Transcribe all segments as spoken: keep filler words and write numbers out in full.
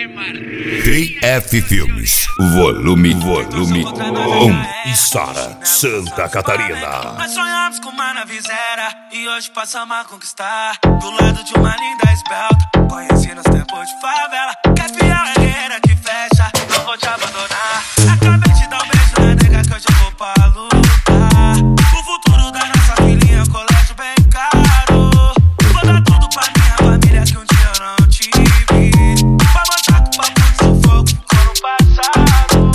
T F Filmes, volume, volume um. Içara, Santa Catarina. Nós sonhamos com uma nave zero e hoje passamos a conquistar. Do lado de uma linda esbelta, conheci nos tempos de favela. Que é fiel, é guerreira que fecha, não vou te abandonar. Acabei de dar um beijo na nega que hoje eu vou pra lutar. O futuro da nossa filhinha, colégio bem caro. Vou dar tudo pra minha família que um dia eu não tive. Pra mostrar que o papo de sufoco ficou no passado.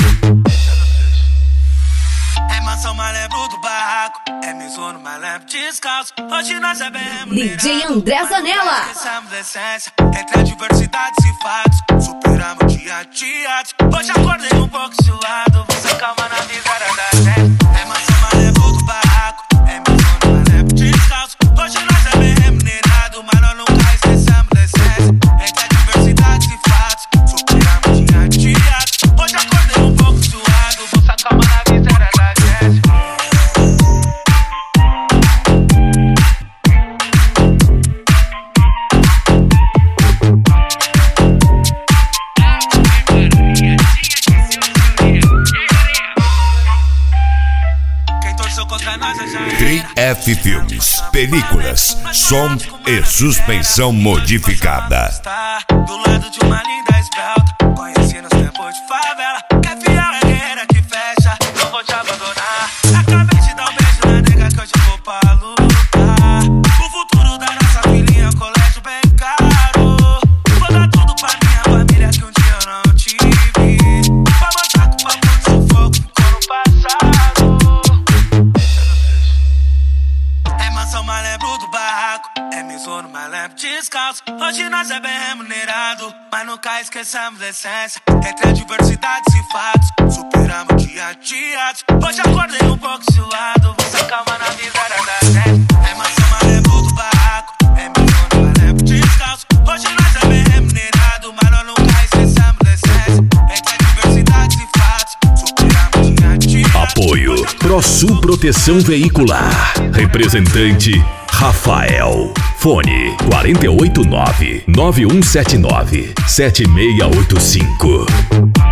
É mansão, mas lembro do barraco. É misono, mas lembro descalço. Hoje nós é bem remunerado. D J André Zanella. Esquecemos da essência, entre adversidades e fatos. Superamos dia de atos. Hoje acordei um pouco suado. Você calma na miséria da gente. É mansão, mas lembro do barraco. É misono, mas lembro descalço. Hoje nós é bem remunerado, mas nós nunca esquecemos da essência, entre adversidades e fatos. Superamos dia de atos. Hoje acordei um pouco suado. Você calma na miséria da gente. T F Filmes, películas, som e suspensão modificada. Do lado de uma linda esbelta, conheci nos tempos de favela. Que é fiel, é guerreira que fecha, não vou te abandonar. Acabei de dar um beijo na nega que hoje eu vou pra lutar. O futuro da nossa filhinha, colégio bem caro. Vou dar tudo pra minha família que um dia eu não tive. Pra mostrar que o papo de sufoco ficou no passado. É mansão, mas lembro do barraco. É misono, mas lembro descalço. Hoje nós é bem remunerado, mas nunca esquecemos da essência, entre adversidades e fatos. Superamos dia de atos. Hoje acordei um pouco suado. Você calma na miséria da gente. É mansão, mas lembro do barraco. É misono, mas lembro descalço. Hoje nós é bem remunerado, mas nós nunca esquecemos da essência, entre adversidades e fatos. Superamos dia de atos. Apoio ProSul Proteção Veicular. Representante Rafael. Fone quatro oito nove, nove um sete nove, sete seis oito cinco.